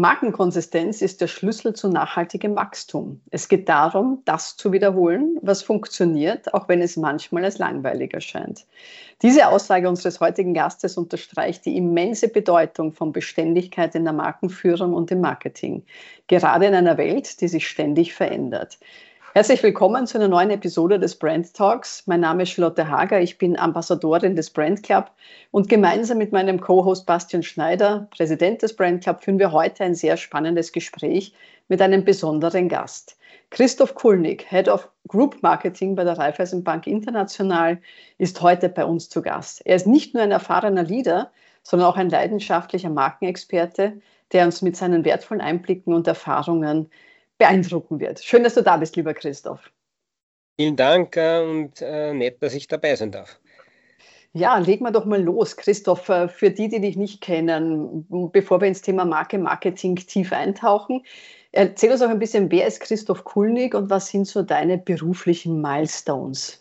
Markenkonsistenz ist der Schlüssel zu nachhaltigem Wachstum. Es geht darum, das zu wiederholen, was funktioniert, auch wenn es manchmal als langweilig erscheint. Diese Aussage unseres heutigen Gastes unterstreicht die immense Bedeutung von Beständigkeit in der Markenführung und im Marketing, gerade in einer Welt, die sich ständig verändert. Herzlich willkommen zu einer neuen Episode des Brand Talks. Mein Name ist Charlotte Hager, ich bin Ambassadorin des Brand Club und gemeinsam mit meinem Co-Host Bastian Schneider, Präsident des Brand Club, führen wir heute ein sehr spannendes Gespräch mit einem besonderen Gast. Christoph Kulnig, Head of Group Marketing bei der Raiffeisenbank International, ist heute bei uns zu Gast. Er ist nicht nur ein erfahrener Leader, sondern auch ein leidenschaftlicher Markenexperte, der uns mit seinen wertvollen Einblicken und Erfahrungen beeindrucken wird. Schön, dass du da bist, lieber Christoph. Vielen Dank und nett, dass ich dabei sein darf. Ja, legen wir doch mal los, Christoph. Für die dich nicht kennen, bevor wir ins Thema Marke, Marketing tief eintauchen, erzähl uns auch ein bisschen, wer ist Christoph Kulnig und was sind so deine beruflichen Milestones?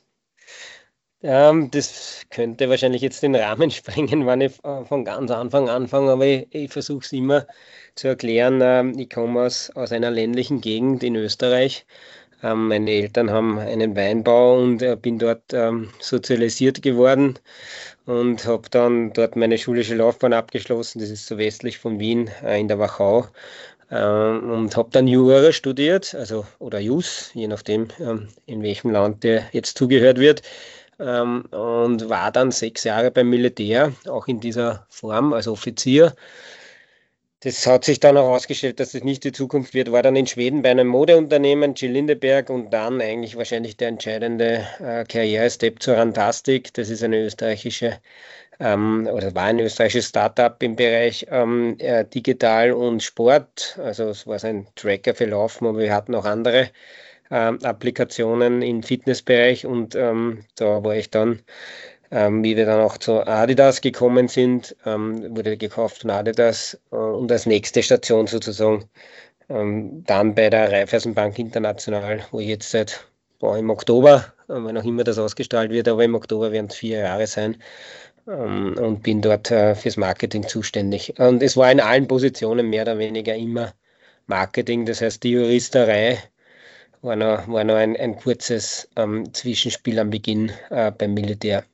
Das könnte wahrscheinlich jetzt den Rahmen sprengen, wenn ich von ganz Anfang anfange, aber ich versuche es immer zu erklären. Ich komme aus einer ländlichen Gegend in Österreich. Meine Eltern haben einen Weinbau und bin dort sozialisiert geworden und habe dann dort meine schulische Laufbahn abgeschlossen. Das ist so westlich von Wien in der Wachau. Und habe dann Jura studiert, also oder Jus, je nachdem, in welchem Land der jetzt zugehört wird. Und war dann 6 Jahre beim Militär, auch in dieser Form als Offizier. Das hat sich dann herausgestellt, dass das nicht die Zukunft wird. War dann in Schweden bei einem Modeunternehmen, Jill Lindeberg, und dann eigentlich wahrscheinlich der entscheidende Karrierestep zur Rantastic. Das ist eine österreichische oder war ein österreichisches Startup im Bereich Digital und Sport. Also es war so ein Tracker für Laufen, aber wir hatten auch andere Applikationen im Fitnessbereich und da war ich dann, wie wir dann auch zu Adidas gekommen sind, wurde gekauft von Adidas und als nächste Station sozusagen dann bei der Raiffeisenbank International, wo ich jetzt seit im Oktober, wann auch immer das ausgestrahlt wird, aber im Oktober werden es 4 Jahre sein, und bin dort fürs Marketing zuständig. Und es war in allen Positionen mehr oder weniger immer Marketing, das heißt die Juristerei war noch ein kurzes Zwischenspiel am Beginn beim Militär.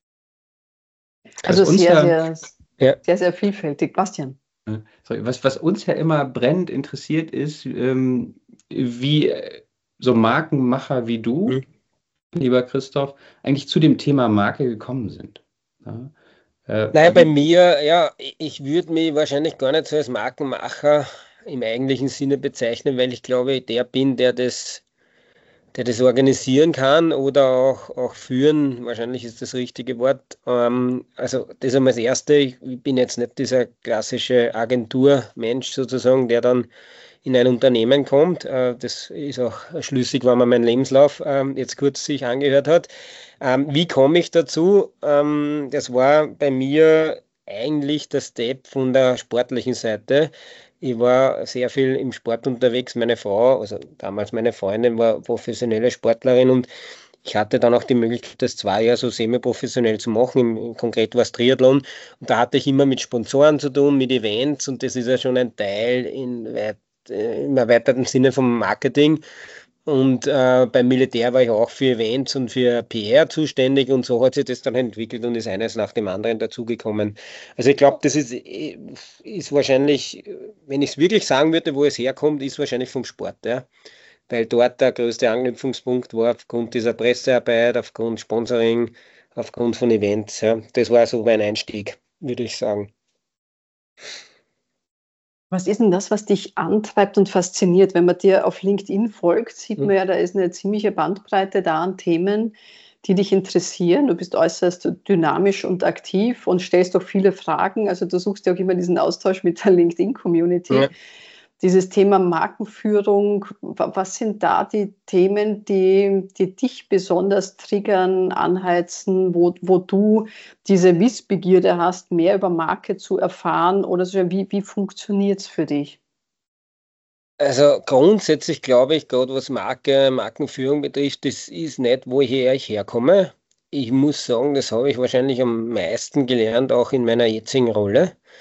Also sehr, sehr vielfältig. Bastian. Was uns ja immer brennend interessiert ist, wie so Markenmacher wie du, lieber Christoph, eigentlich zu dem Thema Marke gekommen sind. Ja? Naja, bei mir, ja, ich würde mich wahrscheinlich gar nicht so als Markenmacher im eigentlichen Sinne bezeichnen, weil ich glaube, der bin, der das organisieren kann oder auch führen. Wahrscheinlich ist das richtige Wort. Also das einmal das Erste. Ich bin jetzt nicht dieser klassische Agenturmensch sozusagen, der dann in ein Unternehmen kommt. Das ist auch schlüssig, wenn man meinen Lebenslauf jetzt kurz sich angehört hat. Wie komme ich dazu? Das war bei mir eigentlich der Step von der sportlichen Seite. Ich war sehr viel im Sport unterwegs. Meine Frau, also damals meine Freundin, war professionelle Sportlerin und ich hatte dann auch die Möglichkeit, das 2 Jahre so semi-professionell zu machen. Konkret war es Triathlon. Und da hatte ich immer mit Sponsoren zu tun, mit Events, und das ist ja schon ein Teil im erweiterten Sinne vom Marketing. Und beim Militär war ich auch für Events und für PR zuständig, und so hat sich das dann entwickelt und ist eines nach dem anderen dazugekommen. Also ich glaube, das ist wahrscheinlich, wenn ich es wirklich sagen würde, wo es herkommt, ist wahrscheinlich vom Sport, ja. Weil dort der größte Anknüpfungspunkt war aufgrund dieser Pressearbeit, aufgrund Sponsoring, aufgrund von Events. Ja. Das war so mein Einstieg, würde ich sagen. Was ist denn das, was dich antreibt und fasziniert? Wenn man dir auf LinkedIn folgt, sieht man ja, da ist eine ziemliche Bandbreite da an Themen, die dich interessieren. Du bist äußerst dynamisch und aktiv und stellst auch viele Fragen. Also du suchst ja auch immer diesen Austausch mit der LinkedIn-Community. Ja. Dieses Thema Markenführung, was sind da die Themen, die dich besonders triggern, anheizen, wo du diese Wissbegierde hast, mehr über Marke zu erfahren, oder so, wie funktioniert es für dich? Also grundsätzlich glaube ich, gerade was Markenführung betrifft, das ist nicht, woher ich herkomme. Ich muss sagen, das habe ich wahrscheinlich am meisten gelernt, auch in meiner jetzigen Rolle.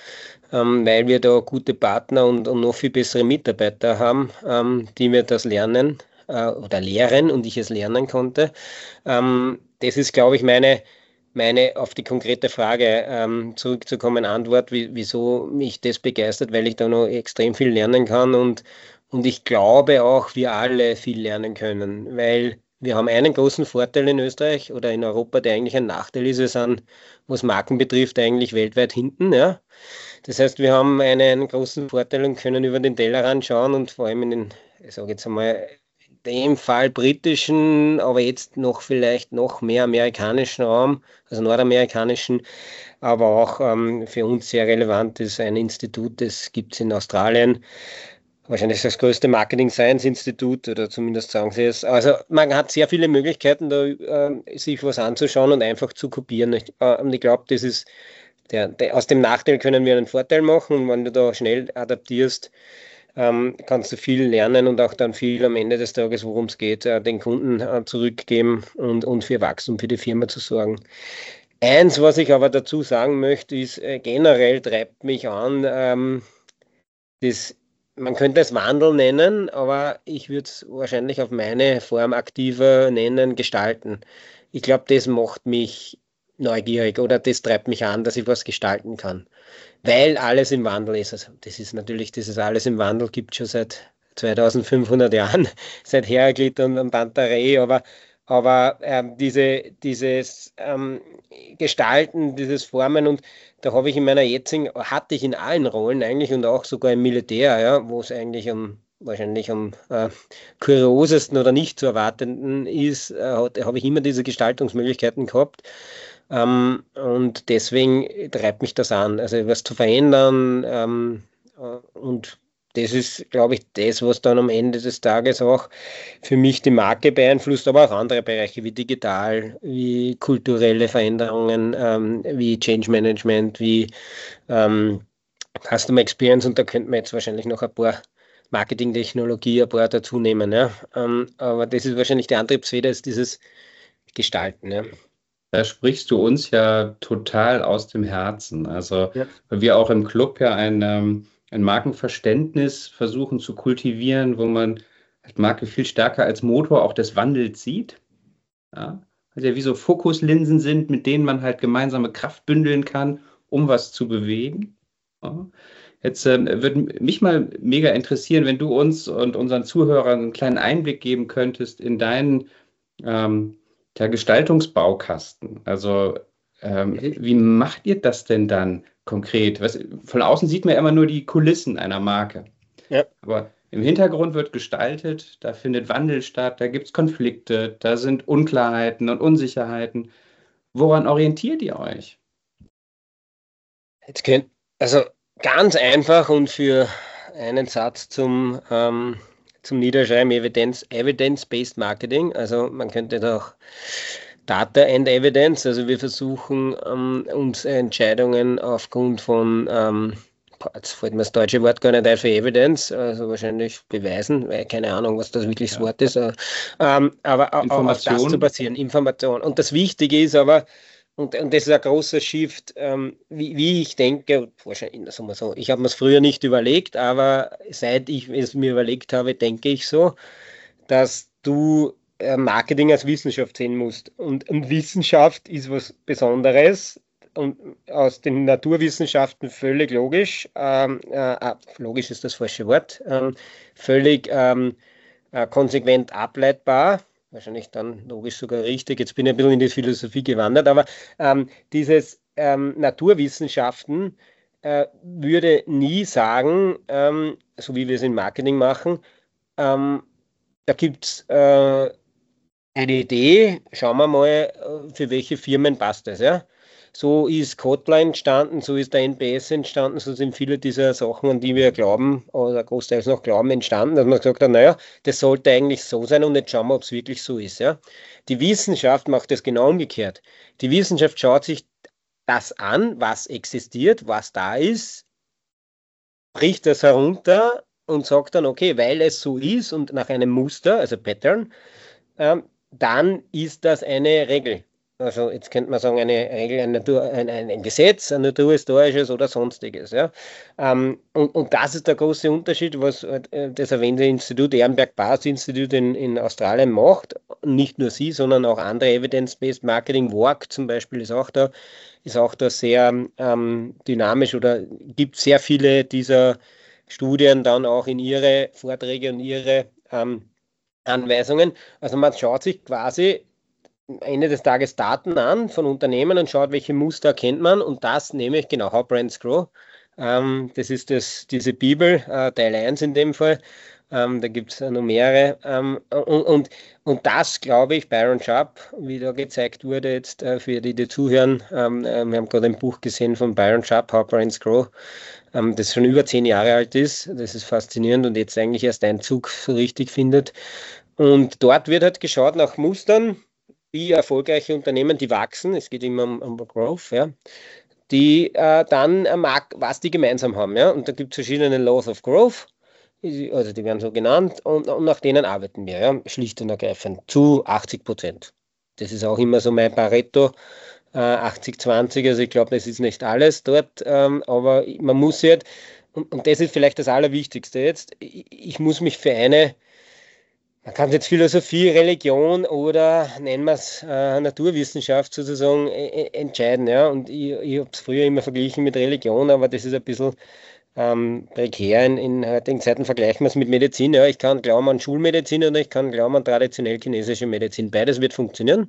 weil wir da gute Partner und noch viel bessere Mitarbeiter haben, die mir das lernen oder lehren und ich es lernen konnte. Das ist, glaube ich, meine auf die konkrete Frage zurückzukommen, Antwort, wieso mich das begeistert, weil ich da noch extrem viel lernen kann und ich glaube auch, wir alle viel lernen können, weil wir haben einen großen Vorteil in Österreich oder in Europa, der eigentlich ein Nachteil ist. Wir sind, was Marken betrifft, eigentlich weltweit hinten. Ja? Das heißt, wir haben einen großen Vorteil und können über den Tellerrand schauen und vor allem in den, ich sage jetzt einmal, in dem Fall britischen, aber jetzt noch vielleicht noch mehr amerikanischen Raum, also nordamerikanischen, aber auch für uns sehr relevant ist ein Institut, das gibt es in Australien. Wahrscheinlich das größte Marketing-Science-Institut oder zumindest sagen sie es. Also man hat sehr viele Möglichkeiten, da sich was anzuschauen und einfach zu kopieren. Und ich glaube, das ist aus dem Nachteil können wir einen Vorteil machen und wenn du da schnell adaptierst, kannst du viel lernen und auch dann viel am Ende des Tages, worum es geht, den Kunden zurückgeben und für Wachstum für die Firma zu sorgen. Eins, was ich aber dazu sagen möchte, ist, generell treibt mich an, man könnte es Wandel nennen, aber ich würde es wahrscheinlich auf meine Form aktiver nennen, gestalten. Ich glaube, das macht mich neugierig oder das treibt mich an, dass ich was gestalten kann. Weil alles im Wandel ist. Also das ist natürlich, dieses alles im Wandel gibt es schon seit 2500 Jahren, seit Heraklit und Pantarei, aber dieses Gestalten, dieses Formen und da habe ich in meiner jetzigen, hatte ich in allen Rollen eigentlich und auch sogar im Militär, ja, wo es eigentlich wahrscheinlich am kuriosesten oder nicht zu erwartenden ist, habe ich immer diese Gestaltungsmöglichkeiten gehabt. Und deswegen treibt mich das an, also was zu verändern und das ist, glaube ich, das, was dann am Ende des Tages auch für mich die Marke beeinflusst, aber auch andere Bereiche wie digital, wie kulturelle Veränderungen, wie Change Management, wie Customer Experience und da könnte man jetzt wahrscheinlich noch ein paar Marketingtechnologie, ein paar dazu nehmen. Ja? Aber das ist wahrscheinlich die Antriebsfeder, ist dieses Gestalten. Ja? Da sprichst du uns ja total aus dem Herzen. Also, Ja. weil wir auch im Club ja ein Markenverständnis versuchen zu kultivieren, wo man halt Marke viel stärker als Motor auch des Wandels sieht. Ja? Also ja wie so Fokuslinsen sind, mit denen man halt gemeinsame Kraft bündeln kann, um was zu bewegen. Ja? Jetzt würde mich mal mega interessieren, wenn du uns und unseren Zuhörern einen kleinen Einblick geben könntest in deinen der Gestaltungsbaukasten. Also wie macht ihr das denn dann konkret? Von außen sieht man ja immer nur die Kulissen einer Marke. Ja. Aber im Hintergrund wird gestaltet, da findet Wandel statt, da gibt es Konflikte, da sind Unklarheiten und Unsicherheiten. Woran orientiert ihr euch? Also ganz einfach und für einen Satz zum Niederschreiben, Evidence-Based Marketing. Also man könnte da auch Data and Evidence, also wir versuchen uns Entscheidungen aufgrund von, jetzt fällt mir das deutsche Wort gar nicht ein für Evidence, also wahrscheinlich beweisen, weil keine Ahnung, was das wirklich das Wort ist, aber auf das zu basieren, Information. Und das Wichtige ist aber, und das ist ein großer Shift, wie ich denke, wahrscheinlich, sagen wir so, ich habe mir es früher nicht überlegt, aber seit ich es mir überlegt habe, denke ich so, dass du Marketing als Wissenschaft sehen musst. Und Wissenschaft ist was Besonderes und aus den Naturwissenschaften völlig logisch, logisch ist das falsche Wort, völlig konsequent ableitbar. Wahrscheinlich dann logisch sogar richtig. Jetzt bin ich ein bisschen in die Philosophie gewandert, aber dieses Naturwissenschaften würde nie sagen, so wie wir es im Marketing machen, da gibt es eine Idee, schauen wir mal, für welche Firmen passt das. Ja? So ist Kotler entstanden, so ist der NPS entstanden, so sind viele dieser Sachen, an die wir glauben oder großteils noch glauben, entstanden, dass man gesagt hat, naja, das sollte eigentlich so sein und jetzt schauen wir, ob es wirklich so ist. Ja? Die Wissenschaft macht das genau umgekehrt. Die Wissenschaft schaut sich das an, was existiert, was da ist, bricht das herunter und sagt dann, okay, weil es so ist und nach einem Muster, also Pattern, dann ist das eine Regel. Also jetzt könnte man sagen, eine Regel, ein Gesetz, ein naturhistorisches oder sonstiges. Ja. Und das ist der große Unterschied, was das erwähnte Institut, Ehrenberg-Bass-Institut in Australien macht. Nicht nur sie, sondern auch andere Evidence-Based Marketing. WARC zum Beispiel ist auch da sehr dynamisch oder gibt sehr viele dieser Studien dann auch in ihre Vorträge und ihre Anweisungen. Also man schaut sich quasi am Ende des Tages Daten an von Unternehmen und schaut, welche Muster erkennt man. Und das nehme ich genau, How Brands Grow. Das ist diese Bibel, Teil 1 in dem Fall. Da gibt es noch mehrere. Und das, glaube ich, Byron Sharp, wie da gezeigt wurde jetzt für die, die zuhören. Wir haben gerade ein Buch gesehen von Byron Sharp, How Brands Grow, das schon über 10 Jahre alt ist. Das ist faszinierend und jetzt eigentlich erst Einzug so richtig findet. Und dort wird halt geschaut nach Mustern, wie erfolgreiche Unternehmen, die wachsen, es geht immer um Growth, ja, die dann was die gemeinsam haben. Ja? Und da gibt es verschiedene Laws of Growth, also die werden so genannt, und nach denen arbeiten wir, ja? Schlicht und ergreifend, zu 80%. Das ist auch immer so mein Pareto, 80-20, also ich glaube, das ist nicht alles dort, aber man muss jetzt, und das ist vielleicht das Allerwichtigste jetzt, ich muss mich für man kann jetzt Philosophie, Religion oder nennen wir es Naturwissenschaft sozusagen entscheiden. Ja? Und ich habe es früher immer verglichen mit Religion, aber das ist ein bisschen prekär in heutigen Zeiten. Vergleichen wir es mit Medizin. Ja? Ich kann glauben an Schulmedizin oder ich kann glauben an traditionell chinesische Medizin. Beides wird funktionieren.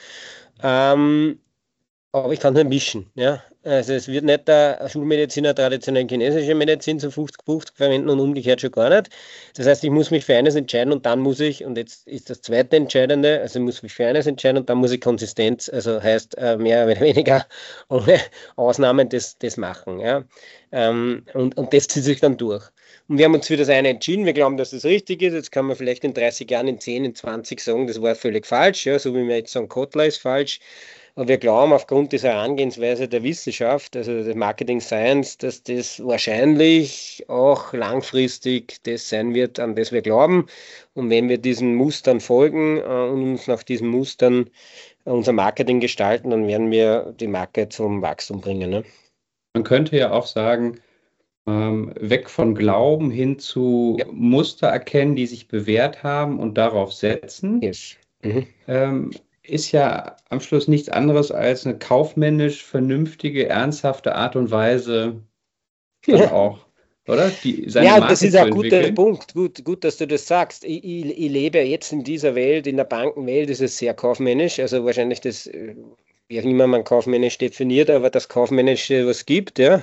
Aber ich kann es nicht mischen. Ja? Also es wird nicht der Schulmediziner traditionell chinesische Medizin zu 50-50 verwenden und umgekehrt schon gar nicht. Das heißt, ich muss mich für eines entscheiden und dann muss ich, und jetzt ist das zweite Entscheidende, also ich muss mich für eines entscheiden und dann muss ich Konsistenz, also heißt mehr oder weniger ohne Ausnahmen das machen. Ja? Und das zieht sich dann durch. Und wir haben uns für das eine entschieden. Wir glauben, dass das richtig ist. Jetzt kann man vielleicht in 30 Jahren, in 10, in 20 sagen, das war völlig falsch. Ja? So wie wir jetzt sagen, Kotler ist falsch. Und wir glauben aufgrund dieser Herangehensweise der Wissenschaft, also des Marketing Science, dass das wahrscheinlich auch langfristig das sein wird, an das wir glauben. Und wenn wir diesen Mustern folgen und uns nach diesen Mustern unser Marketing gestalten, dann werden wir die Marke zum Wachstum bringen. Ne? Man könnte ja auch sagen, weg von Glauben hin zu Muster erkennen, die sich bewährt haben und darauf setzen. Yes. Ist ja am Schluss nichts anderes als eine kaufmännisch vernünftige, ernsthafte Art und Weise dann auch, oder? Seine Marke das ist ein guter Punkt. Gut, dass du das sagst. Ich lebe jetzt in dieser Welt, in der Bankenwelt ist es sehr kaufmännisch, also wahrscheinlich das, wie auch immer man kaufmännisch definiert, aber das Kaufmännische, was gibt, ja.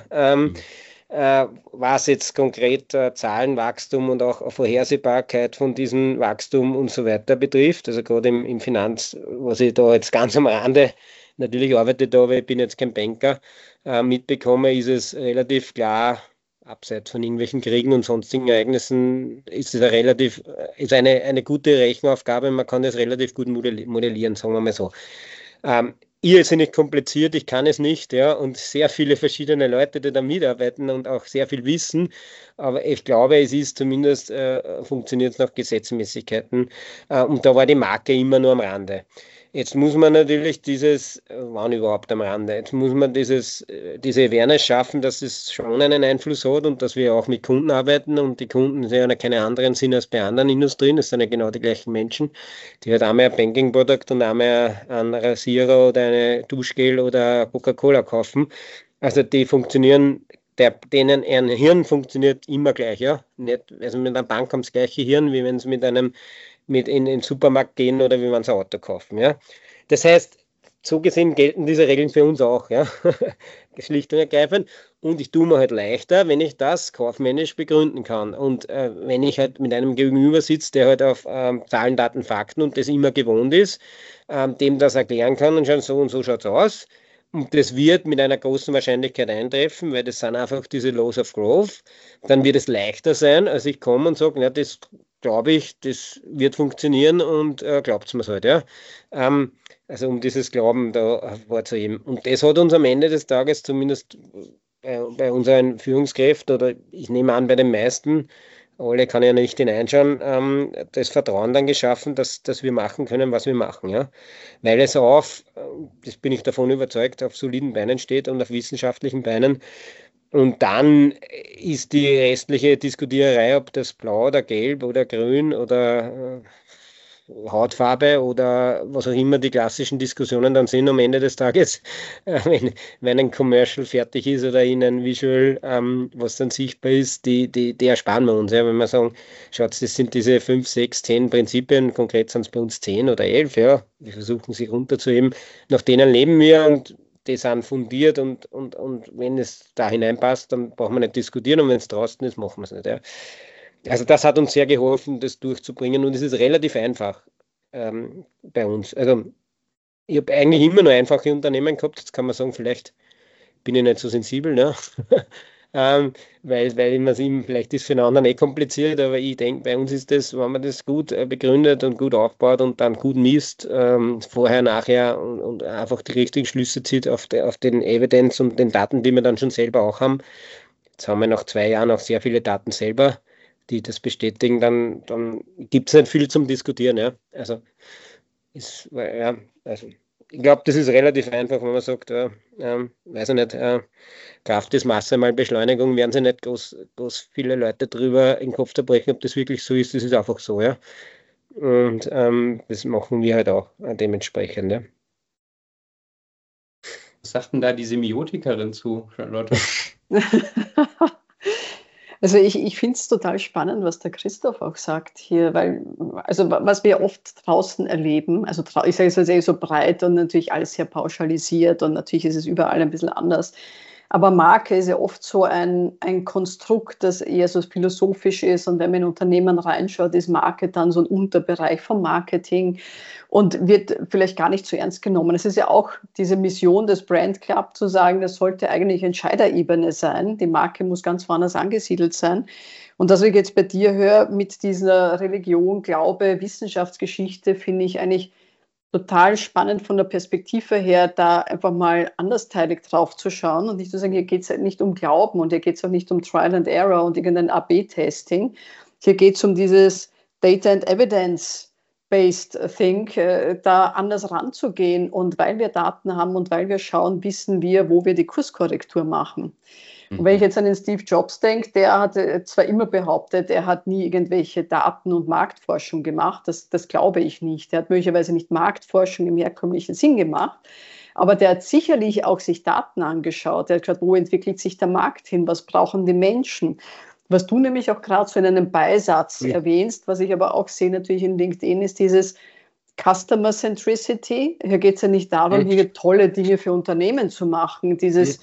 Was jetzt konkret Zahlenwachstum und auch Vorhersehbarkeit von diesem Wachstum und so weiter betrifft, also gerade im Finanz, was ich da jetzt ganz am Rande, natürlich arbeite da, aber ich bin jetzt kein Banker, mitbekomme, ist es relativ klar, abseits von irgendwelchen Kriegen und sonstigen Ereignissen, ist es eine gute Rechenaufgabe, man kann das relativ gut modellieren, sagen wir mal so. Irrsinnig kompliziert, ich kann es nicht, ja, und sehr viele verschiedene Leute, die da mitarbeiten und auch sehr viel wissen, aber ich glaube, es ist zumindest, funktioniert es nach Gesetzmäßigkeiten und da war die Marke immer nur am Rande. Jetzt muss man natürlich wann überhaupt am Rande, jetzt muss man diese Awareness schaffen, dass es schon einen Einfluss hat und dass wir auch mit Kunden arbeiten und die Kunden sind ja keine anderen sind als bei anderen Industrien, das sind ja genau die gleichen Menschen, die halt einmal ein Banking-Produkt und einmal einen Rasierer oder eine Duschgel oder Coca-Cola kaufen. Also die funktionieren, denen ein Hirn funktioniert immer gleich, ja. Nicht, also mit einer Bank haben sie das gleiche Hirn, wie wenn sie mit in den Supermarkt gehen oder wie man ein Auto kaufen. Ja? Das heißt, so gesehen gelten diese Regeln für uns auch, ja? Schlicht und ergreifend. Und ich tue mir halt leichter, wenn ich das kaufmännisch begründen kann. Und wenn ich halt mit einem Gegenüber sitze, der halt auf Zahlen, Daten, Fakten und das immer gewohnt ist, dem das erklären kann und schon so und so schaut es aus. Und das wird mit einer großen Wahrscheinlichkeit eintreffen, weil das sind einfach diese Laws of Growth. Dann wird es leichter sein, als ich komme und sage, das glaube ich, das wird funktionieren und glaubt es mir halt, ja. Also um dieses Glauben da hervorzuheben. Und das hat uns am Ende des Tages zumindest bei unseren Führungskräften oder ich nehme an bei den meisten alle kann ja nicht hineinschauen, das Vertrauen dann geschaffen, dass wir machen können, was wir machen. Ja? Weil es das bin ich davon überzeugt, auf soliden Beinen steht und auf wissenschaftlichen Beinen. Und dann ist die restliche Diskutiererei, ob das blau oder gelb oder grün oder Hautfarbe oder was auch immer die klassischen Diskussionen dann sind am Ende des Tages, wenn ein Commercial fertig ist oder in ein Visual, was dann sichtbar ist, die ersparen wir uns. Ja, wenn wir sagen, schaut, das sind diese 5, 6, 10 Prinzipien, konkret sind es bei uns 10 oder 11, ja, wir versuchen sie runterzuheben, nach denen leben wir und die sind fundiert und wenn es da hineinpasst, dann brauchen wir nicht diskutieren und wenn es draußen ist, machen wir es nicht. Ja. Also das hat uns sehr geholfen, das durchzubringen und es ist relativ einfach bei uns. Also ich habe eigentlich immer nur einfache Unternehmen gehabt, jetzt kann man sagen, vielleicht bin ich nicht so sensibel, ne? weil immer vielleicht ist für einen anderen kompliziert, aber ich denke, bei uns ist das, wenn man das gut begründet und gut aufbaut und dann gut misst, vorher, nachher und einfach die richtigen Schlüsse zieht auf den Evidence und den Daten, die wir dann schon selber auch haben. Jetzt haben wir nach 2 Jahren auch sehr viele Daten selber, die das bestätigen, dann gibt es nicht viel zum Diskutieren. Ja? Also ich glaube, das ist relativ einfach, wenn man sagt, weiß ich nicht, Kraft ist Masse mal Beschleunigung, werden sich nicht groß viele Leute drüber in den Kopf zerbrechen, ob das wirklich so ist, das ist einfach so, ja. Und das machen wir halt auch dementsprechend, ja. Was sagt denn da die Semiotikerin zu, Charlotte? Also ich finde es total spannend, was der Christoph auch sagt hier, weil, also was wir oft draußen erleben, also ich sage es jetzt so breit und natürlich alles sehr pauschalisiert und natürlich ist es überall ein bisschen anders. Aber Marke ist ja oft so ein Konstrukt, das eher so philosophisch ist. Und wenn man in Unternehmen reinschaut, ist Marke dann so ein Unterbereich vom Marketing und wird vielleicht gar nicht so ernst genommen. Es ist ja auch diese Mission des Brand Club zu sagen, das sollte eigentlich Entscheiderebene sein. Die Marke muss ganz woanders angesiedelt sein. Und das, was ich jetzt bei dir höre, mit dieser Religion, Glaube, Wissenschaftsgeschichte, finde ich eigentlich total spannend von der Perspektive her, da einfach mal andersteilig drauf zu schauen und nicht zu sagen, hier geht es halt nicht um Glauben und hier geht es auch nicht um Trial and Error und irgendein AB-Testing. Hier geht es um dieses Data and Evidence-based Thing, da anders ranzugehen. Und weil wir Daten haben und weil wir schauen, wissen wir, wo wir die Kurskorrektur machen. Und wenn ich jetzt an den Steve Jobs denke, der hat zwar immer behauptet, er hat nie irgendwelche Daten- und Marktforschung gemacht, das glaube ich nicht. Er hat möglicherweise nicht Marktforschung im herkömmlichen Sinn gemacht, aber der hat sicherlich auch sich Daten angeschaut. Er hat geschaut, wo entwickelt sich der Markt hin, was brauchen die Menschen. Was du nämlich auch gerade so in einem Beisatz erwähnst, was ich aber auch sehe natürlich in LinkedIn, ist dieses Customer Centricity. Hier geht es ja nicht darum, hier tolle Dinge für Unternehmen zu machen, dieses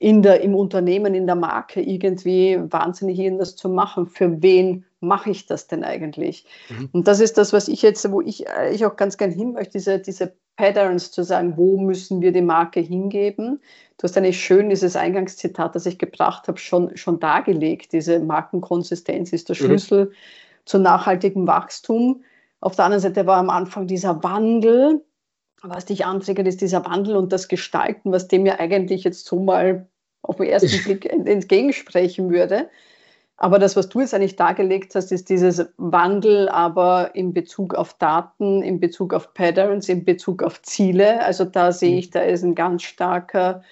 im Unternehmen, in der Marke irgendwie wahnsinnig irgendwas zu machen. Für wen mache ich das denn eigentlich? Und das ist das, was ich jetzt, wo ich auch ganz gern hin möchte, diese Patterns zu sagen, wo müssen wir die Marke hingeben? Du hast eigentlich schön dieses Eingangszitat, das ich gebracht habe, schon dargelegt. Diese Markenkonsistenz ist der Schlüssel zu nachhaltigem Wachstum. Auf der anderen Seite war am Anfang dieser Wandel. Was dich anträgt, ist dieser Wandel und das Gestalten, was dem ja eigentlich jetzt so mal auf den ersten Blick entgegensprechen würde. Aber das, was du jetzt eigentlich dargelegt hast, ist dieses Wandel, aber in Bezug auf Daten, in Bezug auf Patterns, in Bezug auf Ziele. Also da sehe ich, da ist eine ganz starke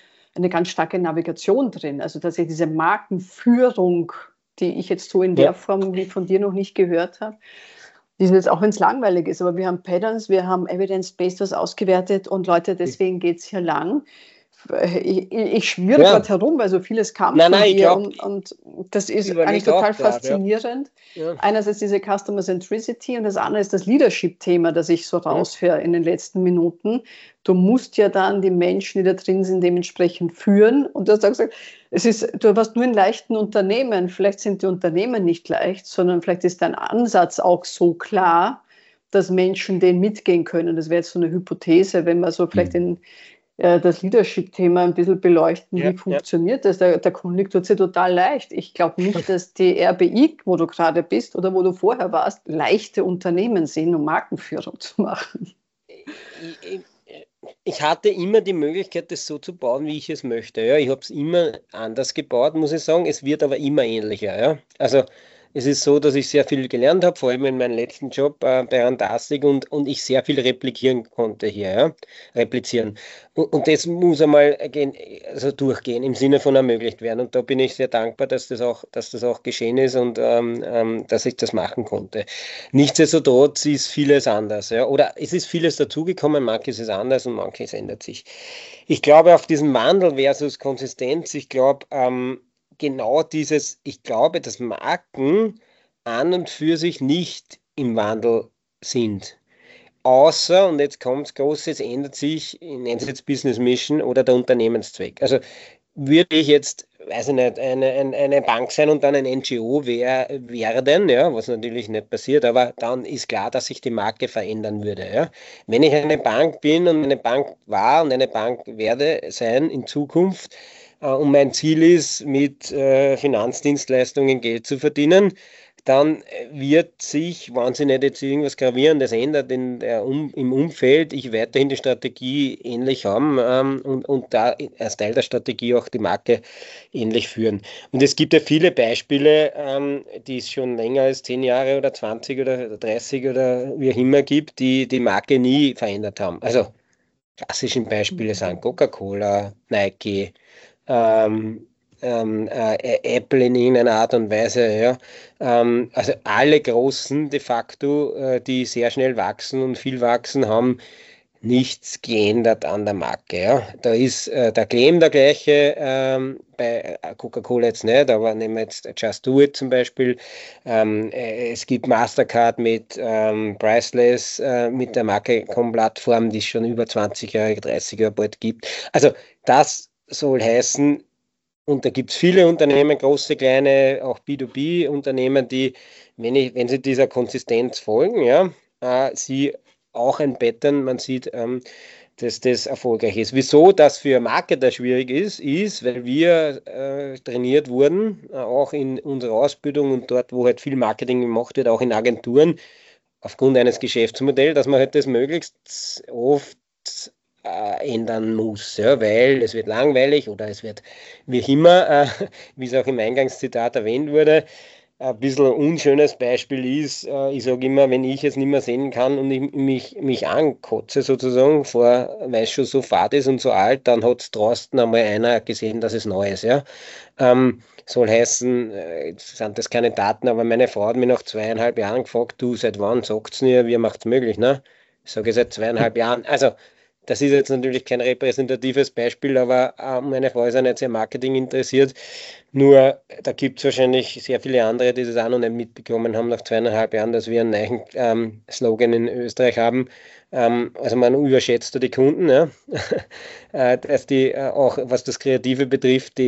Navigation drin. Also dass ich diese Markenführung, die ich jetzt so in der Form wie von dir noch nicht gehört habe, jetzt auch wenn es langweilig ist, aber wir haben Patterns, wir haben Evidence-Based was ausgewertet und Leute, deswegen geht es hier lang. Ich schwirre gerade herum, weil so vieles kam von dir und das ist eigentlich total faszinierend. Ja. Einerseits diese Customer Centricity und das andere ist das Leadership-Thema, das ich so raushöre in den letzten Minuten. Du musst ja dann die Menschen, die da drin sind, dementsprechend führen. Und du hast auch gesagt, du warst nur in leichten Unternehmen. Vielleicht sind die Unternehmen nicht leicht, sondern vielleicht ist dein Ansatz auch so klar, dass Menschen den mitgehen können. Das wäre jetzt so eine Hypothese, wenn man so vielleicht das Leadership-Thema ein bisschen beleuchten, wie funktioniert das? Der Kunde tut es ja total leicht. Ich glaube nicht, dass die RBI, wo du gerade bist oder wo du vorher warst, leichte Unternehmen sind, um Markenführung zu machen. Ich hatte immer die Möglichkeit, das so zu bauen, wie ich es möchte. Ja, ich habe es immer anders gebaut, muss ich sagen. Es wird aber immer ähnlicher. Ja? Also Es ist so, dass ich sehr viel gelernt habe, vor allem in meinem letzten Job bei Rantastic und ich sehr viel replizieren konnte hier, ja? Replizieren. Und das muss einmal also durchgehen, im Sinne von ermöglicht werden. Und da bin ich sehr dankbar, dass das auch geschehen ist und dass ich das machen konnte. Nichtsdestotrotz ist vieles anders, ja? Oder es ist vieles dazugekommen, manches ist anders und manches ändert sich. Ich glaube auf diesen Wandel versus Konsistenz, ich glaube, genau ich glaube, dass Marken an und für sich nicht im Wandel sind. Außer, und jetzt kommt es groß, es ändert sich, ich nenne es jetzt Business Mission oder der Unternehmenszweck. Also würde ich jetzt, weiß ich nicht, eine Bank sein und dann ein NGO werden, ja, was natürlich nicht passiert, aber dann ist klar, dass sich die Marke verändern würde. Ja. Wenn ich eine Bank bin und eine Bank war und eine Bank werde sein in Zukunft, und mein Ziel ist, mit Finanzdienstleistungen Geld zu verdienen, dann wird sich, wenn sich nicht jetzt irgendwas Gravierendes ändert im Umfeld, ich weiterhin die Strategie ähnlich haben und da als Teil der Strategie auch die Marke ähnlich führen. Und es gibt ja viele Beispiele, die es schon länger als 10 Jahre oder 20 oder 30 oder wie auch immer gibt, die die Marke nie verändert haben. Also klassischen Beispiele sind Coca-Cola, Nike, ähm, Apple in irgendeiner Art und Weise, ja. Also alle Großen de facto, die sehr schnell wachsen und viel wachsen, haben nichts geändert an der Marke. Ja. Da ist der Claim der gleiche, bei Coca-Cola jetzt nicht, aber nehmen wir jetzt Just Do It zum Beispiel. Es gibt Mastercard mit Priceless, mit der Marke.com-Plattform, die es schon über 20 Jahre, 30 Jahre bald gibt. Also das soll heißen, und da gibt es viele Unternehmen, große, kleine, auch B2B-Unternehmen, die, wenn sie dieser Konsistenz folgen, ja, sie auch ein Pattern, man sieht, dass das erfolgreich ist. Wieso das für Marketer schwierig ist, weil wir trainiert wurden, auch in unserer Ausbildung und dort, wo halt viel Marketing gemacht wird, auch in Agenturen, aufgrund eines Geschäftsmodells, dass man halt das möglichst oft ändern muss, ja, weil es wird langweilig oder es wird, wie immer, wie es auch im Eingangszitat erwähnt wurde, ein bisschen ein unschönes Beispiel ist, ich sage immer, wenn ich es nicht mehr sehen kann und ich mich ankotze sozusagen, weil es schon so fad ist und so alt, dann hat es draußen einmal einer gesehen, dass es neu ist. Ja? Soll heißen, jetzt sind das keine Daten, aber meine Frau hat mich nach 2,5 Jahren gefragt, du, seit wann sagt es mir, wie macht es möglich? Ne? Ich sage, seit 2,5 Jahren. Also, das ist jetzt natürlich kein repräsentatives Beispiel, aber meine Frau ist ja nicht sehr Marketing interessiert. Nur, da gibt es wahrscheinlich sehr viele andere, die das auch noch nicht mitbekommen haben nach 2,5 Jahren, dass wir einen neuen Slogan in Österreich haben. Also man überschätzt da die Kunden, ja? Dass die auch, was das Kreative betrifft,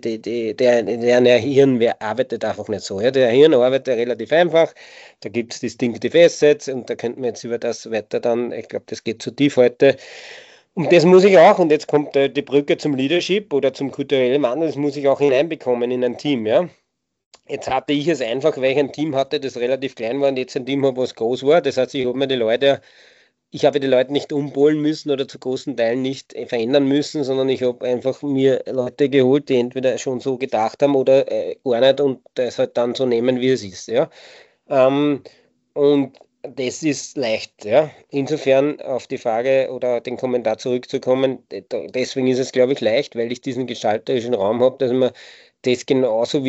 deren Hirn arbeitet einfach nicht so. Ja? Der Hirn arbeitet relativ einfach. Da gibt es Distinctive Assets und da könnten wir jetzt über das weiter dann, ich glaube, das geht zu tief heute. Und das muss ich auch, und jetzt kommt die Brücke zum Leadership oder zum kulturellen Wandel, das muss ich auch hineinbekommen in ein Team, ja. Jetzt hatte ich es einfach, weil ich ein Team hatte, das relativ klein war und jetzt ein Team habe, was groß war. Das heißt, ich habe die Leute nicht umpolen müssen oder zu großen Teilen nicht verändern müssen, sondern ich habe einfach mir Leute geholt, die entweder schon so gedacht haben oder gar nicht und das halt dann so nehmen, wie es ist, ja. Und das ist leicht, ja. Insofern auf die Frage oder den Kommentar zurückzukommen, deswegen ist es, glaube ich, leicht, weil ich diesen gestalterischen Raum habe, dass man das genauso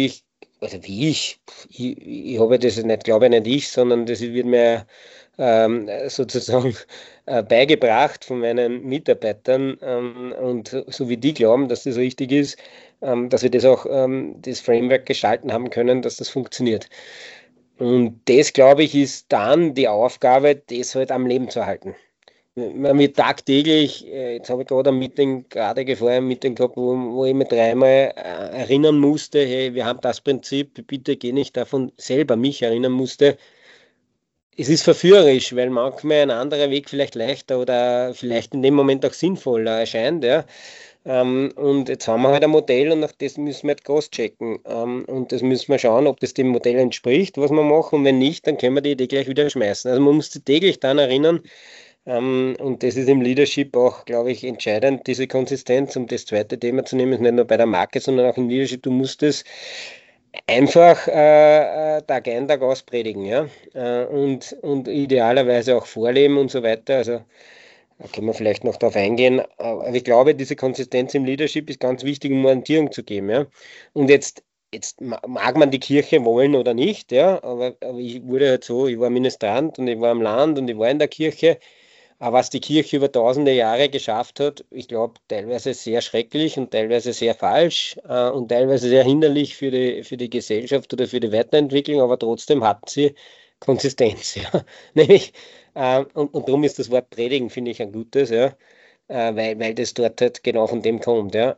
ich habe das nicht, glaube ich, nicht ich, sondern das wird mir sozusagen beigebracht von meinen Mitarbeitern und so wie die glauben, dass das richtig ist, dass wir das auch, das Framework gestalten haben können, dass das funktioniert. Und das, glaube ich, ist dann die Aufgabe, das halt am Leben zu erhalten. Man wird tagtäglich, jetzt habe ich gerade ein Meeting, gerade vorher ein Meeting gehabt, wo ich mir dreimal erinnern musste, hey, wir haben das Prinzip, bitte geh nicht davon selber mich erinnern musste. Es ist verführerisch, weil manchmal ein anderer Weg vielleicht leichter oder vielleicht in dem Moment auch sinnvoller erscheint, ja. Und jetzt haben wir halt ein Modell und nach das müssen wir jetzt cross-checken. Und das müssen wir schauen, ob das dem Modell entspricht, was wir machen. Und wenn nicht, dann können wir die Idee gleich wieder schmeißen. Also man muss sich täglich daran erinnern. Und das ist im Leadership auch, glaube ich, entscheidend, diese Konsistenz. Um das zweite Thema zu nehmen, ist nicht nur bei der Marke, sondern auch im Leadership. Du musst es Einfach Tag ein, Tag aus predigen, ja. Und idealerweise auch vorleben und so weiter. Also da können wir vielleicht noch darauf eingehen. Aber ich glaube, diese Konsistenz im Leadership ist ganz wichtig, um Orientierung zu geben, ja. Und jetzt mag man die Kirche wollen oder nicht, ja, aber ich wurde halt so, ich war Ministrant und ich war im Land und ich war in der Kirche. Aber was die Kirche über tausende Jahre geschafft hat, ich glaube, teilweise sehr schrecklich und teilweise sehr falsch und teilweise sehr hinderlich für die Gesellschaft oder für die Weiterentwicklung, aber trotzdem hatten sie Konsistenz. Ja. Nämlich, und darum ist das Wort Predigen, finde ich, ein gutes, ja, weil das dort halt genau von dem kommt. Ja.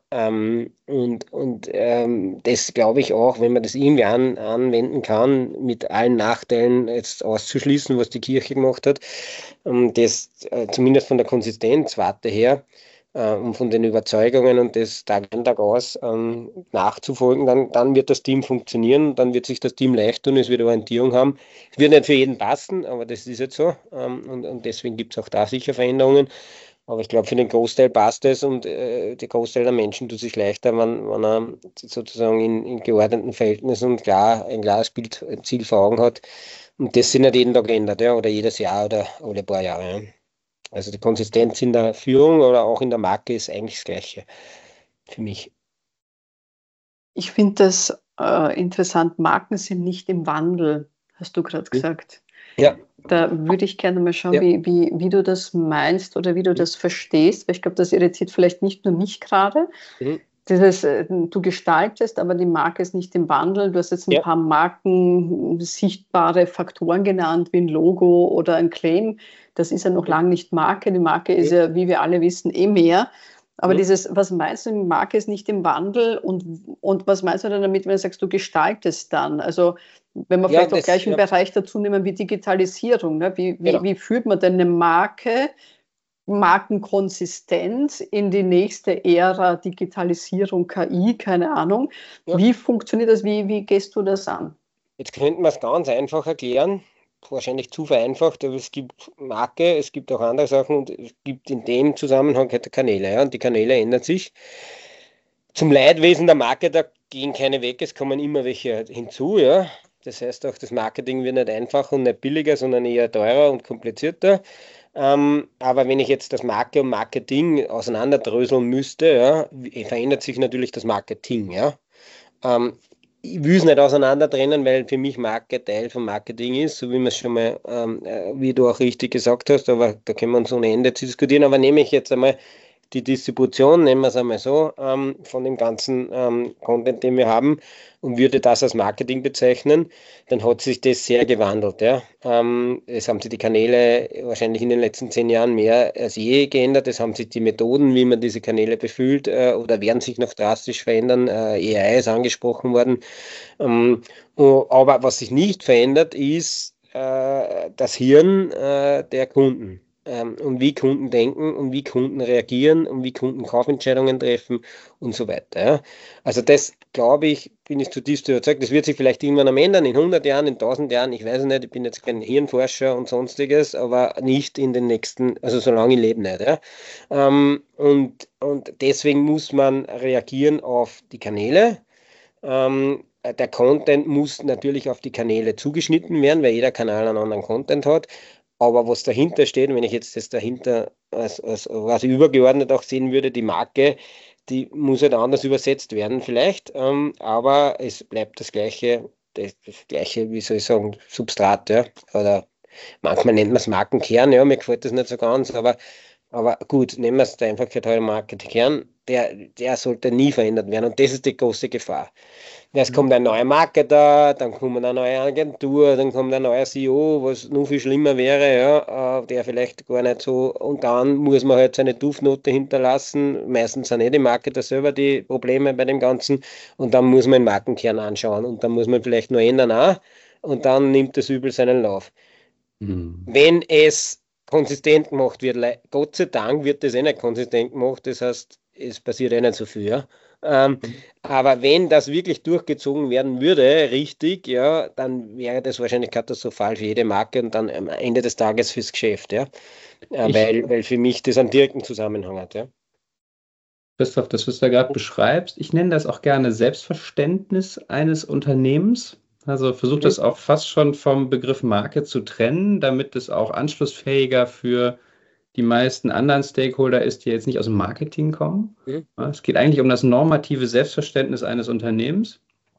Das glaube ich auch, wenn man das irgendwie anwenden kann, mit allen Nachteilen jetzt auszuschließen, was die Kirche gemacht hat, das zumindest von der Konsistenzwarte her und von den Überzeugungen und das Tag ein, Tag aus nachzufolgen, dann wird das Team funktionieren, dann wird sich das Team leicht tun, es wird Orientierung haben. Es wird nicht für jeden passen, aber das ist jetzt so und deswegen gibt es auch da sicher Veränderungen. Aber ich glaube, für den Großteil passt es und der Großteil der Menschen tut sich leichter, wenn er sozusagen in geordneten Verhältnissen und klar ein klares Bild, ein Ziel vor Augen hat. Und das sich nicht jeden Tag ändert, ja, oder jedes Jahr oder alle paar Jahre. Ja. Also die Konsistenz in der Führung oder auch in der Marke ist eigentlich das Gleiche für mich. Ich finde das interessant. Marken sind nicht im Wandel, hast du gerade gesagt. Ja. Da würde ich gerne mal schauen, Ja. wie du das meinst oder wie du das verstehst, weil ich glaube, das irritiert vielleicht nicht nur mich gerade. Mhm. Du gestaltest, aber die Marke ist nicht im Wandel. Du hast jetzt ein Ja. paar Marken, sichtbare Faktoren genannt, wie ein Logo oder ein Claim. Das ist ja noch lange nicht Marke. Die Marke ist ja, wie wir alle wissen, eh mehr. Aber was meinst du, die Marke ist nicht im Wandel und was meinst du denn damit, wenn du sagst, du gestaltest dann? Also wenn wir vielleicht auch gleich einen Bereich dazu nehmen wie Digitalisierung. Ne? Wie führt man denn eine Markenkonsistenz in die nächste Ära Digitalisierung, KI, keine Ahnung. Ja. Wie funktioniert das? Wie gehst du das an? Jetzt könnten wir es ganz einfach erklären, wahrscheinlich zu vereinfacht, aber es gibt Marke, es gibt auch andere Sachen und es gibt in dem Zusammenhang halt Kanäle. Ja? Und die Kanäle ändern sich. Zum Leidwesen der Marke, da gehen keine weg, es kommen immer welche hinzu. Ja? Das heißt auch, das Marketing wird nicht einfacher und nicht billiger, sondern eher teurer und komplizierter. Aber wenn ich jetzt das Marke und Marketing auseinanderdröseln müsste, ja, verändert sich natürlich das Marketing. Ja? Ich will es nicht auseinander trennen, weil für mich Marke Teil vom Marketing ist, so wie man es schon mal, wie du auch richtig gesagt hast, aber da können wir uns ohne Ende diskutieren. Aber nehme ich jetzt einmal die Distribution, nennen wir es einmal so, von dem ganzen Content, den wir haben und würde das als Marketing bezeichnen, dann hat sich das sehr gewandelt. Ja. Es haben sich die Kanäle wahrscheinlich in den letzten 10 Jahren mehr als je geändert. Es haben sich die Methoden, wie man diese Kanäle befüllt oder werden sich noch drastisch verändern. AI ist angesprochen worden. Aber was sich nicht verändert, ist das Hirn der Kunden und wie Kunden denken und wie Kunden reagieren und wie Kunden Kaufentscheidungen treffen und so weiter. Ja. Also das, glaube ich, bin ich zutiefst überzeugt, das wird sich vielleicht irgendwann am ändern, in 100 Jahren, in 1000 Jahren, ich weiß nicht, ich bin jetzt kein Hirnforscher und sonstiges, aber nicht in den nächsten, also solange ich lebe nicht. Ja. Und deswegen muss man reagieren auf die Kanäle. Der Content muss natürlich auf die Kanäle zugeschnitten werden, weil jeder Kanal einen anderen Content hat. Aber was dahinter steht, wenn ich jetzt das dahinter als quasi übergeordnet auch sehen würde, die Marke, die muss halt anders übersetzt werden vielleicht, aber es bleibt das gleiche, wie soll ich sagen, Substrat, ja, oder manchmal nennt man es Markenkern, ja, mir gefällt das nicht so ganz, aber gut, nehmen wir es da einfach für teure Markenkern, der sollte nie verändert werden und das ist die große Gefahr. Es kommt ein neuer Marketer, dann kommt eine neue Agentur, dann kommt ein neuer CEO, was noch viel schlimmer wäre, ja, der vielleicht gar nicht so, und dann muss man halt seine Duftnote hinterlassen. Meistens sind die Marketer selber die Probleme bei dem Ganzen und dann muss man den Markenkern anschauen und dann muss man vielleicht nur ändern auch und dann nimmt das Übel seinen Lauf. Wenn es konsistent gemacht wird, Gott sei Dank wird das nicht konsistent gemacht, das heißt, es passiert nicht so viel, ja. Aber wenn das wirklich durchgezogen werden würde, richtig, ja, dann wäre das wahrscheinlich katastrophal für jede Marke und dann am Ende des Tages fürs Geschäft, ja. Weil für mich das einen direkten Zusammenhang hat, ja. Christoph, das, was du da gerade beschreibst, ich nenne das auch gerne Selbstverständnis eines Unternehmens. Also versuche das auch fast schon vom Begriff Marke zu trennen, damit es auch anschlussfähiger für die meisten anderen Stakeholder ist, die jetzt nicht aus dem Marketing kommen. Ja, es geht eigentlich um das normative Selbstverständnis eines Unternehmens.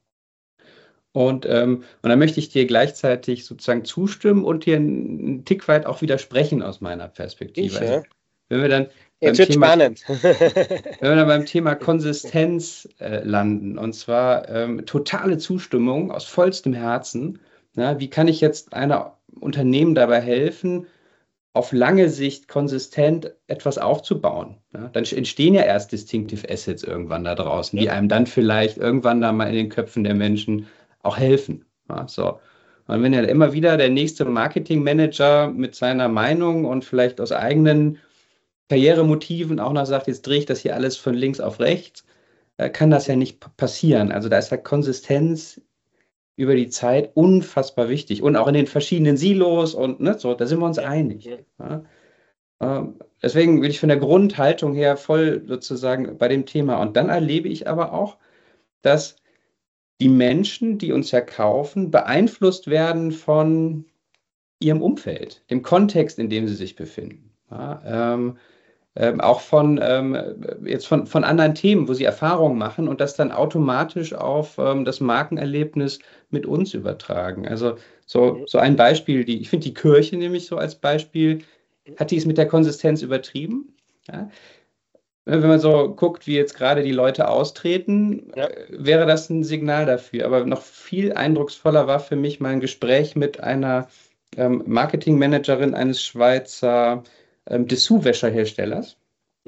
Und da möchte ich dir gleichzeitig sozusagen zustimmen und dir einen Tick weit auch widersprechen aus meiner Perspektive. Also, wenn wir dann Jetzt wird spannend. wenn wir dann beim Thema Konsistenz landen, und zwar totale Zustimmung aus vollstem Herzen. Ja, wie kann ich jetzt einem Unternehmen dabei helfen, auf lange Sicht konsistent etwas aufzubauen? Ja, dann entstehen ja erst Distinctive Assets irgendwann da draußen, die einem dann vielleicht irgendwann da mal in den Köpfen der Menschen auch helfen. Ja, so. Und wenn ja immer wieder der nächste Marketingmanager mit seiner Meinung und vielleicht aus eigenen Karrieremotiven auch noch sagt, jetzt drehe ich das hier alles von links auf rechts, kann das ja nicht passieren. Also da ist halt Konsistenz über die Zeit unfassbar wichtig und auch in den verschiedenen Silos und ne, so, da sind wir uns einig. Ja. Deswegen bin ich von der Grundhaltung her voll sozusagen bei dem Thema. Und dann erlebe ich aber auch, dass die Menschen, die uns ja kaufen, beeinflusst werden von ihrem Umfeld, dem Kontext, in dem sie sich befinden. Ja, auch jetzt von anderen Themen, wo sie Erfahrungen machen und das dann automatisch auf das Markenerlebnis mit uns übertragen. Also so ein Beispiel, ich finde die Kirche nämlich so als Beispiel, hat die es mit der Konsistenz übertrieben? Ja? Wenn man so guckt, wie jetzt gerade die Leute austreten, wäre das ein Signal dafür. Aber noch viel eindrucksvoller war für mich mal ein Gespräch mit einer Marketingmanagerin eines Schweizer Dessous-Wäscherherstellers,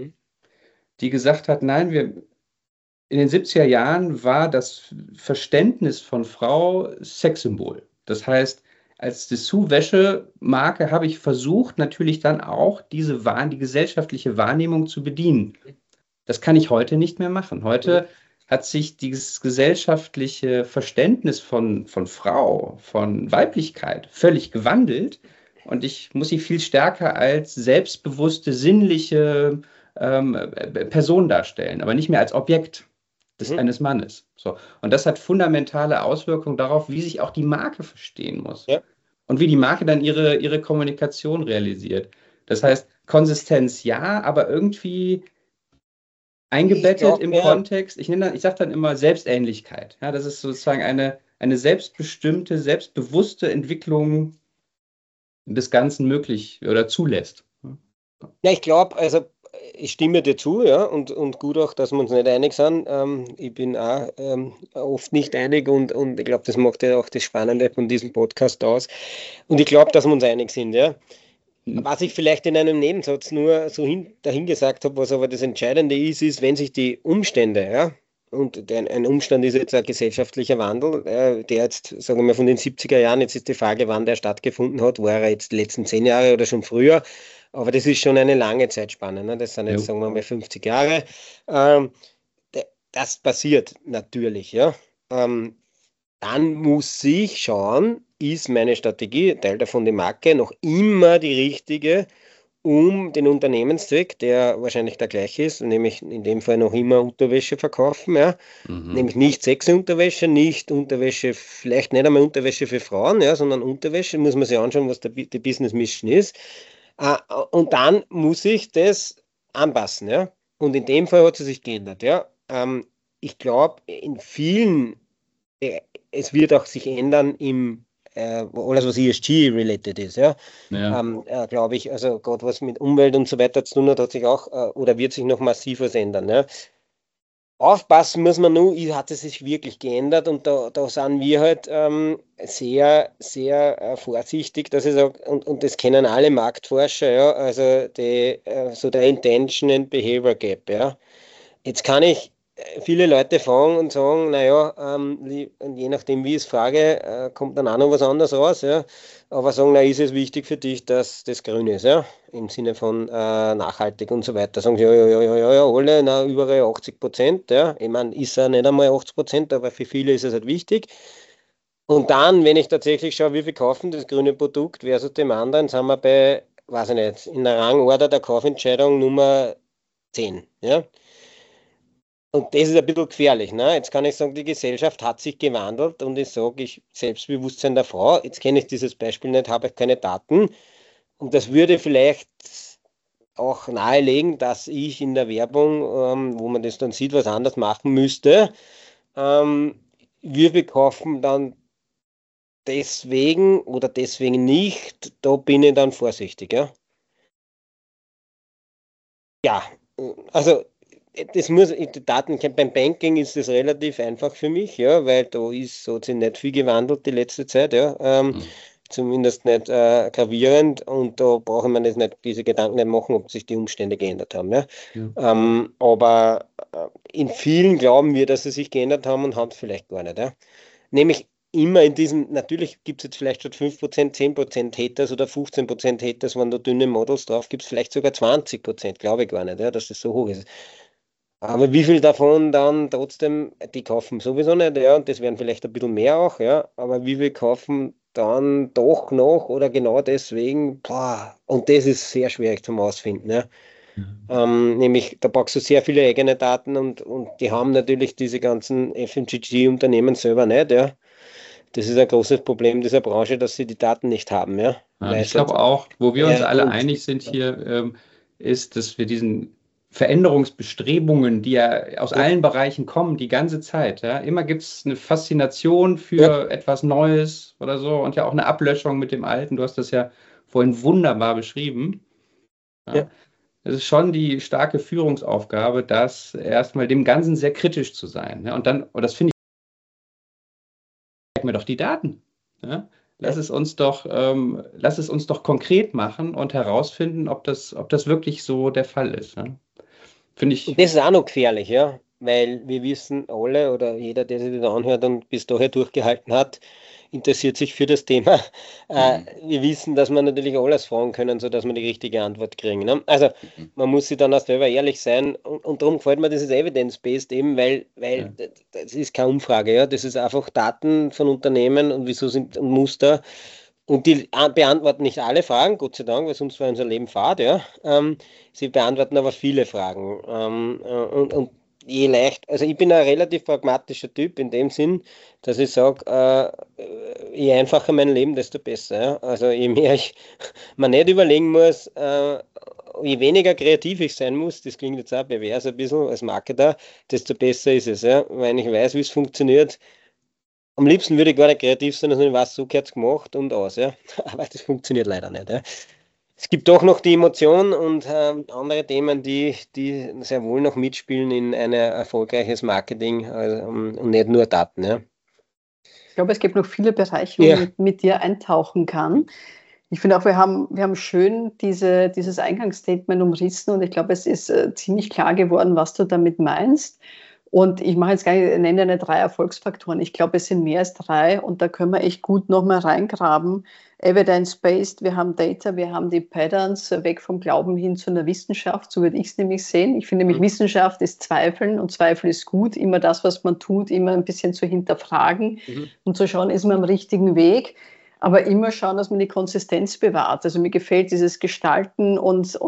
die gesagt hat, nein, in den 70er Jahren war das Verständnis von Frau Sexsymbol. Das heißt, als Dessous-Wäschemarke habe ich versucht, natürlich dann auch die gesellschaftliche Wahrnehmung zu bedienen. Das kann ich heute nicht mehr machen. Heute hat sich dieses gesellschaftliche Verständnis von Frau, von Weiblichkeit völlig gewandelt und ich muss sie viel stärker als selbstbewusste, sinnliche Person darstellen, aber nicht mehr als Objekt eines Mannes. So. Und das hat fundamentale Auswirkungen darauf, wie sich auch die Marke verstehen muss. Ja. Und wie die Marke dann ihre Kommunikation realisiert. Das heißt, Konsistenz ja, aber irgendwie eingebettet im Kontext. Ich sage dann immer Selbstähnlichkeit. Ja, das ist sozusagen eine selbstbestimmte, selbstbewusste Entwicklung des Ganzen möglich oder zulässt. Ja, ich glaube, also ich stimme dir zu, ja, und gut auch, dass wir uns nicht einig sind. Ich bin auch oft nicht einig und ich glaube, das macht ja auch das Spannende von diesem Podcast aus. Und ich glaube, dass wir uns einig sind, ja. Was ich vielleicht in einem Nebensatz nur so dahin gesagt habe, was aber das Entscheidende ist, wenn sich die Umstände, ja, und ein Umstand ist jetzt ein gesellschaftlicher Wandel, der jetzt, sagen wir mal, von den 70er Jahren, jetzt ist die Frage, wann der stattgefunden hat, war er jetzt die letzten 10 Jahre oder schon früher, aber das ist schon eine lange Zeitspanne, ne? Das sind jetzt, sagen wir mal, 50 Jahre. Das passiert natürlich, ja. Dann muss ich schauen, ist meine Strategie, Teil davon die Marke, noch immer die richtige, um den Unternehmenszweck, der wahrscheinlich der gleiche ist, nämlich in dem Fall noch immer Unterwäsche verkaufen, ja. Nämlich nicht sexy Unterwäsche, nicht Unterwäsche, vielleicht nicht einmal Unterwäsche für Frauen, ja, sondern Unterwäsche, muss man sich anschauen, was die Business Mission ist. Und dann muss ich das anpassen, ja. Und in dem Fall hat sie sich geändert, ja. Ich glaube, in vielen es wird auch sich ändern im alles, was ESG-related ist, ja. Glaube ich, also gerade was mit Umwelt und so weiter zu tun hat sich auch oder wird sich noch massiv was ändern. Ja. Aufpassen muss man nur, hat es sich wirklich geändert und da sind wir halt sehr, sehr vorsichtig, dass ich sage, und das kennen alle Marktforscher, ja, also so der Intention and Behavior Gap, ja. Jetzt kann ich viele Leute fragen und sagen, naja, je nachdem, wie ich es frage, kommt dann auch noch was anderes raus. Ja? Aber sagen, na, ist es wichtig für dich, dass das grün ist, ja? Im Sinne von nachhaltig und so weiter. Sagen sie, ja, alle, na, über 80%. Ja? Ich meine, ist ja nicht einmal 80%, aber für viele ist es halt wichtig. Und dann, wenn ich tatsächlich schaue, wie viel kaufen das grüne Produkt versus dem anderen, sind wir bei, weiß ich nicht, in der Rangorder der Kaufentscheidung Nummer 10. Ja? Und das ist ein bisschen gefährlich. Ne? Jetzt kann ich sagen, die Gesellschaft hat sich gewandelt und ich sage, Selbstbewusstsein der Frau, jetzt kenne ich dieses Beispiel nicht, habe ich keine Daten. Und das würde vielleicht auch nahelegen, dass ich in der Werbung, wo man das dann sieht, was anders machen müsste. Wir bekaufen dann deswegen oder deswegen nicht, da bin ich dann vorsichtig. Ja, ja, also das muss, die Daten, beim Banking ist das relativ einfach für mich, ja, weil da ist, so hat sich nicht viel gewandelt die letzte Zeit, ja. Zumindest nicht gravierend, und da brauchen wir jetzt nicht diese Gedanken nicht machen, ob sich die Umstände geändert haben. Ja? Aber in vielen glauben wir, dass sie sich geändert haben und haben es vielleicht gar nicht. Ja? Nämlich immer in diesem, natürlich gibt es jetzt vielleicht statt 5% 10% Haters oder 15% Haters, wenn du dünne Models drauf gibt es vielleicht sogar 20%, glaube ich gar nicht, ja, dass das so hoch ist. Aber wie viel davon dann trotzdem, die kaufen sowieso nicht, ja, und das wären vielleicht ein bisschen mehr auch, ja, aber wie viel kaufen dann doch noch oder genau deswegen, boah, und das ist sehr schwierig zum Ausfinden, ja. Nämlich, da brauchst du sehr viele eigene Daten und die haben natürlich diese ganzen FMCG-Unternehmen selber nicht, ja. Das ist ein großes Problem dieser Branche, dass sie die Daten nicht haben, ja. Ich glaube auch, wo wir uns alle einig sind hier, ist, dass wir diesen Veränderungsbestrebungen, die ja aus allen Bereichen kommen, die ganze Zeit. Ja? Immer gibt es eine Faszination für etwas Neues oder so und ja auch eine Ablöschung mit dem Alten. Du hast das ja vorhin wunderbar beschrieben. Ja? Es ist schon die starke Führungsaufgabe, das erstmal dem Ganzen sehr kritisch zu sein. Ja? Und das finde ich, zeig mir doch die Daten. Ja? Lass es uns doch konkret machen und herausfinden, ob das wirklich so der Fall ist. Ja? Finde ich. Und das ist auch noch gefährlich, ja, weil wir wissen alle oder jeder, der sich das anhört und bis dahin durchgehalten hat, interessiert sich für das Thema. Wir wissen, dass wir natürlich alles fragen können, sodass wir die richtige Antwort kriegen. Ne? Also man muss sich dann auch selber ehrlich sein, und darum gefällt mir dieses Evidence-Based eben, weil das ist keine Umfrage, ja, das ist einfach Daten von Unternehmen und wieso sind und Muster. Und die beantworten nicht alle Fragen, Gott sei Dank, weil sonst wäre unser Leben fad, ja. Sie beantworten aber viele Fragen. Und je leicht, also ich bin ein relativ pragmatischer Typ in dem Sinn, dass ich sage, je einfacher mein Leben, desto besser. Ja? Also je mehr ich mir nicht überlegen muss, je weniger kreativ ich sein muss, das klingt jetzt auch pervers ein bisschen als Marketer, desto besser ist es. Ja? Wenn ich weiß, wie es funktioniert. Am liebsten würde ich gar nicht kreativ sein, sondern ich weiß, so gehört es gemacht und aus. Ja? Aber das funktioniert leider nicht. Ja? Es gibt doch noch die Emotion und andere Themen, die sehr wohl noch mitspielen in ein erfolgreiches Marketing und nicht nur Daten. Ja. Ich glaube, es gibt noch viele Bereiche, wo man mit dir eintauchen kann. Ich finde auch, wir haben schön dieses Eingangsstatement umrissen, und ich glaube, es ist ziemlich klar geworden, was du damit meinst. Und ich mache jetzt gar nicht, nenne eine 3 Erfolgsfaktoren. Ich glaube, es sind mehr als 3, und da können wir echt gut nochmal reingraben. Evidence-based, wir haben Data, wir haben die Patterns, weg vom Glauben hin zu einer Wissenschaft, so würde ich es nämlich sehen. Ich finde nämlich, Wissenschaft ist Zweifeln, und Zweifel ist gut, immer das, was man tut, immer ein bisschen zu hinterfragen und zu schauen, ist man am richtigen Weg, aber immer schauen, dass man die Konsistenz bewahrt. Also mir gefällt dieses Gestalten und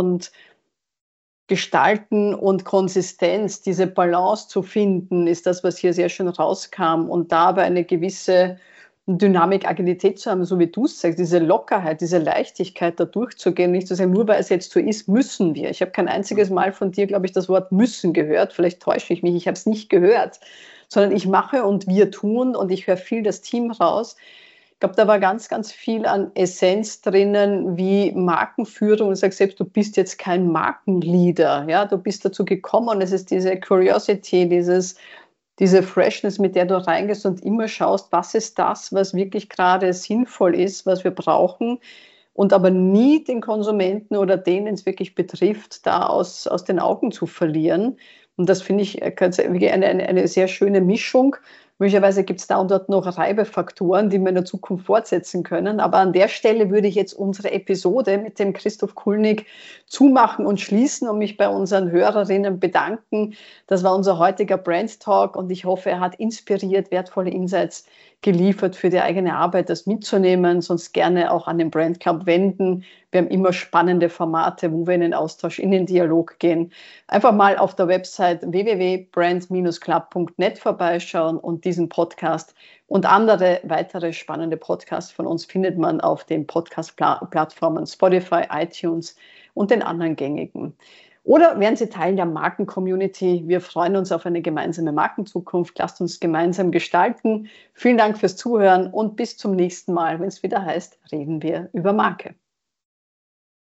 Konsistenz, diese Balance zu finden, ist das, was hier sehr schön rauskam, und dabei eine gewisse Dynamik, Agilität zu haben, so wie du es sagst, diese Lockerheit, diese Leichtigkeit da durchzugehen, nicht zu sagen, nur weil es jetzt so ist, müssen wir. Ich habe kein einziges Mal von dir, glaube ich, das Wort müssen gehört, vielleicht täusche ich mich, ich habe es nicht gehört, sondern ich mache und wir tun, und ich höre viel das Team raus. Ich glaube, da war ganz, ganz viel an Essenz drinnen, wie Markenführung. Und ich sage selbst, du bist jetzt kein Markenleader. Ja? Du bist dazu gekommen, und es ist diese Curiosity, diese Freshness, mit der du reingehst und immer schaust, was ist das, was wirklich gerade sinnvoll ist, was wir brauchen, und aber nie den Konsumenten oder den es wirklich betrifft, da aus den Augen zu verlieren. Und das finde ich wirklich eine sehr schöne Mischung. Möglicherweise gibt es da und dort noch Reibefaktoren, die wir in der Zukunft fortsetzen können. Aber an der Stelle würde ich jetzt unsere Episode mit dem Christoph Kulnig zumachen und schließen und mich bei unseren Hörerinnen bedanken. Das war unser heutiger Brand Talk und ich hoffe, er hat inspiriert, wertvolle Insights geliefert für die eigene Arbeit, das mitzunehmen. Sonst gerne auch an den Brand Club wenden. Wir haben immer spannende Formate, wo wir in den Austausch, in den Dialog gehen. Einfach mal auf der Website www.brand-club.net vorbeischauen und diesen Podcast und andere weitere spannende Podcasts von uns findet man auf den Podcast-Plattformen Spotify, iTunes und den anderen gängigen. Oder werden Sie Teil der Marken-Community? Wir freuen uns auf eine gemeinsame Markenzukunft. Lasst uns gemeinsam gestalten. Vielen Dank fürs Zuhören und bis zum nächsten Mal, wenn es wieder heißt, reden wir über Marke.